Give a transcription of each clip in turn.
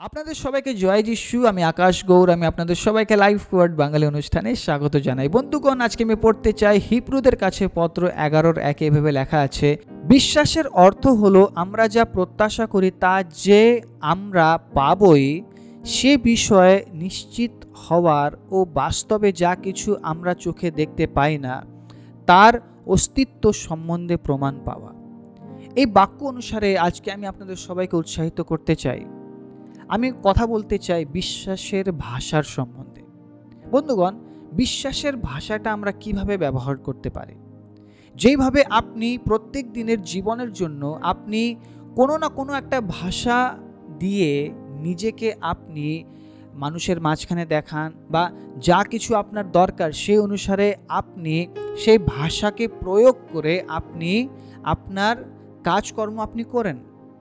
আপনাদের সবাইকে জয় যিশু। আমি আকাশ গৌর। আমি আপনাদের সবাইকে লাইভ ওয়ার্ড বাঙালি অনুষ্ঠানে স্বাগত জানাই। বন্ধুগণ, আজকে আমি পড়তে চাই হিব্রুদের কাছে পত্র 11-1 এভাবে লেখা আছে, বিশ্বাসের অর্থ হলো আমরা যা প্রত্যাশা করি তা যে আমরা পাবই সে বিষয়ে নিশ্চিত হওয়ার ও বাস্তবে যা কিছু আমরা চোখে দেখতে পাই না তার অস্তিত্ব সম্বন্ধে প্রমাণ পাওয়া। এই বাক্য অনুসারে আজকে আমি আপনাদের সবাইকে উৎসাহিত করতে চাই। আমি কথা বলতে চাই বিশ্বাসের ভাষার সম্বন্ধে। বন্ধুগণ, বিশ্বাসের ভাষাটা আমরা কিভাবে ব্যবহার করতে পারি? যেইভাবে আপনি প্রত্যেক দিনের জীবনের জন্য আপনি কোনো না কোনো একটা ভাষা দিয়ে নিজেকে আপনি মানুষের মাঝখানে দেখান, বা যা কিছু আপনার দরকার সেই অনুসারে আপনি সেই ভাষাকে প্রয়োগ করে আপনি আপনার কাজকর্ম আপনি করেন,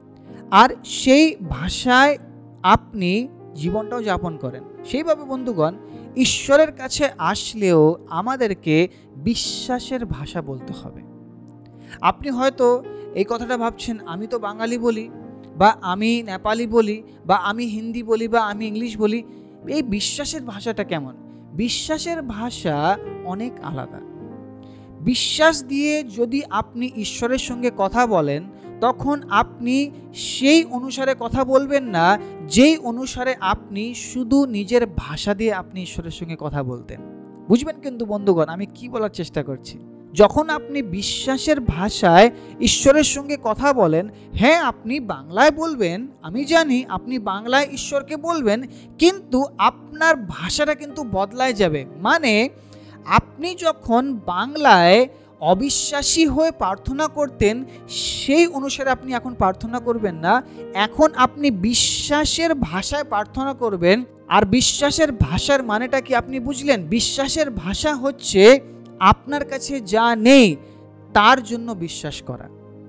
আর সেই ভাষায় আপনি জীবনটাও যাপন করেন। সেইভাবে বন্ধুগণ, ঈশ্বরের কাছে আসলেও আমাদেরকে বিশ্বাসের ভাষা বলতে হবে। আপনি হয়তো এই কথাটা ভাবছেন, আমি তো বাঙালি বলি, বা আমি নেপালি বলি, বা আমি হিন্দি বলি, বা আমি ইংলিশ বলি, এই বিশ্বাসের ভাষাটা কেমন? বিশ্বাসের ভাষা অনেক আলাদা। বিশ্বাস দিয়ে যদি আপনি ঈশ্বরের সঙ্গে কথা বলেন, তখন আপনি সেই অনুসারে কথা বলবেন না যেই অনুসারে আপনি শুধু নিজের ভাষা দিয়ে আপনি ঈশ্বরের সঙ্গে কথা বলতেন। বুঝবেন কিন্তু বন্ধুগণ, আমি কি বলার চেষ্টা করছি। যখন আপনি বিশ্বাসের ভাষায় ঈশ্বরের সঙ্গে কথা বলেন, হ্যাঁ আপনি বাংলায় বলবেন, আমি জানি আপনি বাংলায় ঈশ্বরকে বলবেন, কিন্তু আপনার ভাষাটা কিন্তু বদলায় যাবে। মানে আপনি যখন বাংলায় অবিশ্বাসী হয়ে প্রার্থনা করতেন, সেই অনুসারে আপনি এখন প্রার্থনা করবেন না। এখন আপনি বিশ্বাসের ভাষায় প্রার্থনা করবেন। আর বিশ্বাসের ভাষার মানেটা কি আপনি বুঝলেন? বিশ্বাসের ভাষা হচ্ছে আপনার কাছে যা নেই তার জন্য বিশ্বাস করা।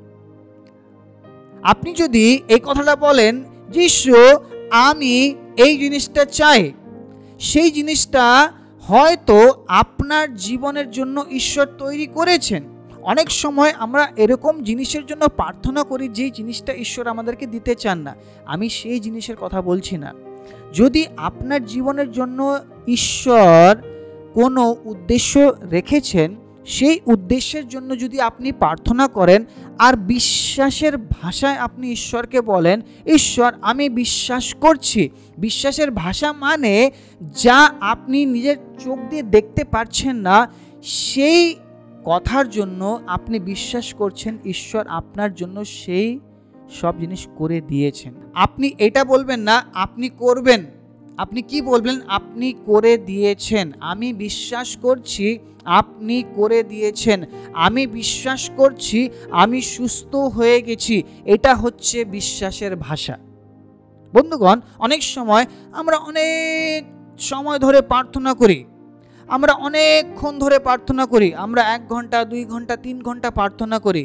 আপনি যদি এই কথাটা বলেন, যিশু আমি এই জিনিসটা চাই, সেই জিনিসটা হয়তো আপনার জীবনের জন্য ঈশ্বর তৈরি করেছেন। অনেক সময় আমরা এরকম জিনিসের জন্য প্রার্থনা করি যে জিনিসটা ঈশ্বর আমাদেরকে দিতে চান না। আমি সেই জিনিসের কথা বলছি না। যদি আপনার জীবনের জন্য ঈশ্বর কোনো উদ্দেশ্য রেখেছেন, সেই উদ্দেশ্যের জন্য যদি আপনি প্রার্থনা করেন আর বিশ্বাসের ভাষায় আপনি ঈশ্বরকে বলেন, ঈশ্বর আমি বিশ্বাস করছি। বিশ্বাসের ভাষা মানে যা আপনি নিজের চোখ দিয়ে দেখতে পারছেন না, সেই কথার জন্য আপনি বিশ্বাস করছেন ঈশ্বর আপনার জন্য সেই সব জিনিস করে দিয়েছেন। আপনি এটা বলবেন না আপনি করবেন। আপনি কি বলবেন? আপনি করে দিয়েছেন। আমি বিশ্বাস করছি আপনি করে দিয়েছেন। আমি বিশ্বাস করছি আমি সুস্থ হয়ে গেছি। এটা হচ্ছে বিশ্বাসের ভাষা। বন্ধুগণ, অনেক সময় আমরা অনেক সময় ধরে প্রার্থনা করি, আমরা অনেকক্ষণ ধরে প্রার্থনা করি, আমরা 1 ঘন্টা 2 ঘন্টা 3 ঘন্টা প্রার্থনা করি।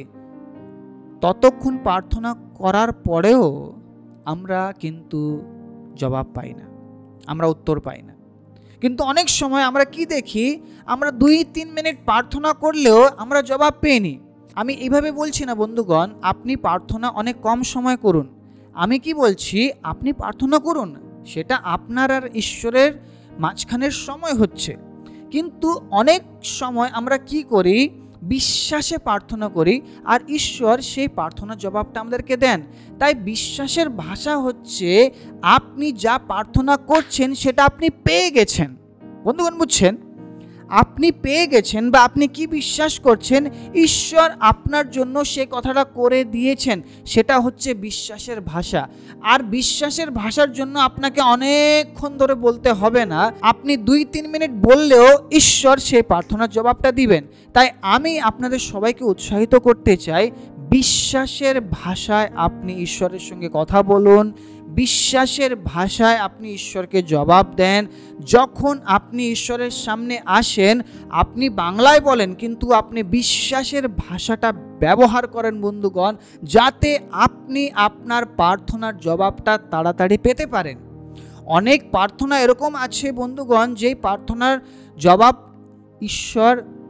ততক্ষণ প্রার্থনা করার পরেও আমরা কিন্তু জবাব পাই না, আমরা উত্তর পাই না। কিন্তু অনেক সময় আমরা কি দেখি, আমরা 2-3 মিনিট প্রার্থনা করলেও আমরা জবাব পেইনি। আমি এইভাবে বলছি না বন্ধুগণ আপনি প্রার্থনা অনেক কম সময় করুন। আমি কি বলছি, আপনি প্রার্থনা করুন, সেটা আপনার আর ঈশ্বরের মাঝখানের সময় হচ্ছে। কিন্তু অনেক সময় আমরা কি করি, বিশ্বাসে প্রার্থনা করি, আর ঈশ্বর সেই প্রার্থনার জবাবটা আমাদেরকে দেন। তাই বিশ্বাসের ভাষা হচ্ছে আপনি যা প্রার্থনা করছেন সেটা আপনি পেয়ে গেছেন। বন্ধুগণ, বুঝছেন? আপনি পেয়ে গেছেন, বা আপনি কি বিশ্বাস করছেন, ঈশ্বর আপনার জন্য সে কথাটা করে দিয়েছেন। সেটা হচ্ছে বিশ্বাসের ভাষা। আর বিশ্বাসের ভাষার জন্য আপনাকে অনেকক্ষণ ধরে বলতে হবে না। আপনি 2-3 মিনিট বললেও ঈশ্বর সেই প্রার্থনার জবাবটা দিবেন। তাই আমি আপনাদের সবাইকে উৎসাহিত করতে চাই, বিশ্বাসের ভাষায় আপনি ঈশ্বরের সঙ্গে কথা বলুন। বিশ্বাসের ভাষায় আপনি ঈশ্বরকে জবাব দেন। যখন আপনি ঈশ্বরের সামনে আসেন, আপনি বাংলায় বলেন, কিন্তু আপনি বিশ্বাসের ভাষাটা ব্যবহার করেন বন্ধুগণ, যাতে আপনি আপনার প্রার্থনার জবাবটা তাড়াতাড়ি পেতে পারেন। অনেক প্রার্থনা এরকম আছে বন্ধুগণ, যেই প্রার্থনার জবাব ঈশ্বর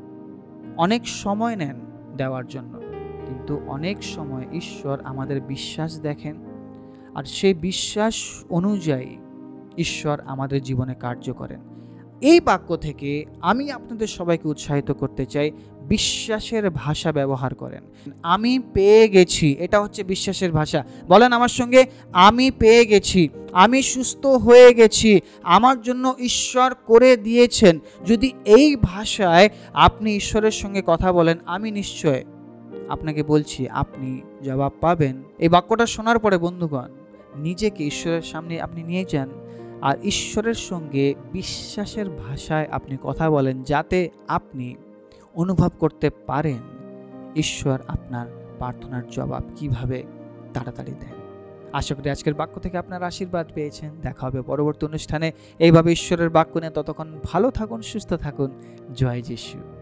অনেক সময় নেন দেওয়ার জন্য, কিন্তু অনেক সময় ঈশ্বর আমাদের বিশ্বাস দেখেন, আর সেই বিশ্বাস অনুযায়ী ঈশ্বর আমাদের জীবনে কার্য করেন। এই বাক্য থেকে আমি আপনাদের সবাইকে উৎসাহিত করতে চাই, বিশ্বাসের ভাষা ব্যবহার করেন। আমি পেয়ে গেছি, এটা হচ্ছে বিশ্বাসের ভাষা। বলেন আমার সঙ্গে, আমি পেয়ে গেছি, আমি সুস্থ হয়ে গেছি, আমার জন্য ঈশ্বর করে দিয়েছেন। যদি এই ভাষায় আপনি ঈশ্বরের সঙ্গে কথা বলেন, আমি নিশ্চয় আপনাকে বলছি আপনি জবাব পাবেন। এই বাক্যটা শোনার পরে বন্ধুগণ, নিজেকে ঈশ্বরের সামনে আপনি নিয়ে যান আর ঈশ্বরের সঙ্গে বিশ্বাসের ভাষায় আপনি কথা বলেন, যাতে আপনি অনুভব করতে পারেন ঈশ্বর আপনার প্রার্থনার জবাব কিভাবে তাড়াতাড়ি দেন। আশা করি আজকের বাক্য থেকে আপনার আশীর্বাদ পেয়েছেন। দেখা হবে পরবর্তী অনুষ্ঠানে এইভাবে ঈশ্বরের বাক্য নিয়ে। ততক্ষণ ভালো থাকুন, সুস্থ থাকুন। জয় যিশু।